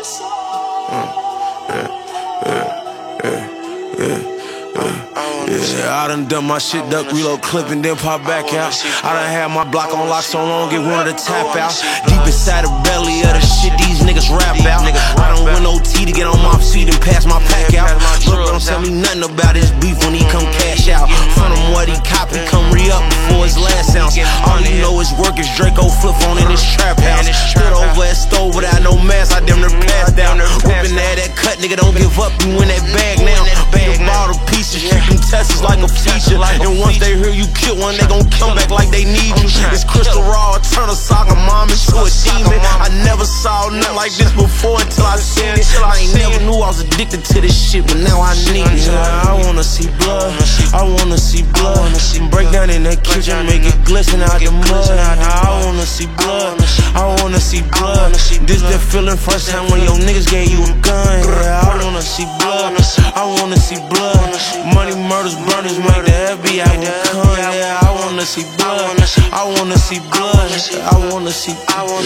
I done my shit, duck, reload, clip, and then pop back out. I done had my block on lock so long, get one of the tap out. Deep inside the belly of the shit these niggas rap out. I don't win OT to get on my seat and pass my pack out. Look, don't tell me nothing about his beef when he come cash out. Front him what he copy, come re-up before his last ounce. All you know is work is Draco flip on in his trap house. Stood over at stove without no mask, I damn near passed out. Whipping that cut, nigga, don't give up, you win that bag now. Big bottle pieces, treat them tests like a feature. And once they hear you kill one, they gon' come back like they need you. It's crystal raw, turn a soccer mom into a demon. I never saw nothing like this before until I seen it. I ain't never knew I was addicted to this shit, but now I need it. I wanna see blood, I wanna see blood. Break down in that kitchen, make it glisten out the mud. I wanna see blood, I wanna see blood. This that feeling first time when your niggas gave you a gun. I wanna see blood, I wanna see blood. Money, murders, burners, make the FBI come. Yeah, I wanna see blood, I wanna see blood. I wanna see blood.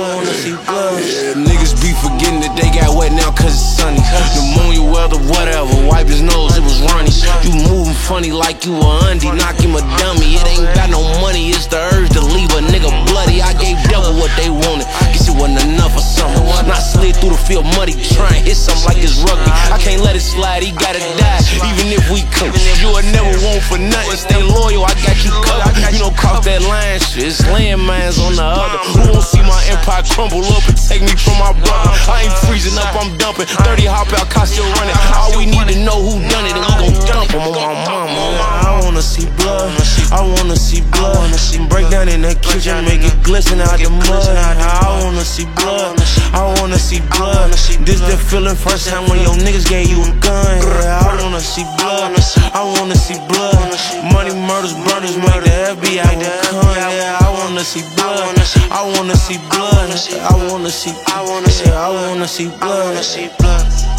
Yeah, niggas be forgetting that they got wet now cause it's sunny. Pneumonia, weather, whatever, wipe his nose, it was runny. You moving funny like you a undie, knock him a dummy. It ain't got no money, it's the urge to leave a nigga bloody. I gave devil what they wanted, guess it wasn't enough or something. Not slid through the field muddy, trying hit something like it's rugby. I can't let it slide, he gotta die, even if we could. You would never want for nothing, stay loyal, I got you covered. You know, cross that line shit, it's landmines on the other. Who won't see my empire crumble up and take me from my brother? I ain't freezing up, I'm dumping 30 hop out, car still running. All we need to know who done it, and we gon' dump him on my mama. I wanna see blood, I wanna see blood. Break down in that kitchen, make it glisten out the mud. I wanna see blood, I wanna see blood. This that feeling first time when your niggas gave you a gun. Yeah, I wanna see blood, I wanna see blood. Money, murders, burners, make the FBI come. Yeah, I wanna see blood, I wanna see blood. I wanna see blood.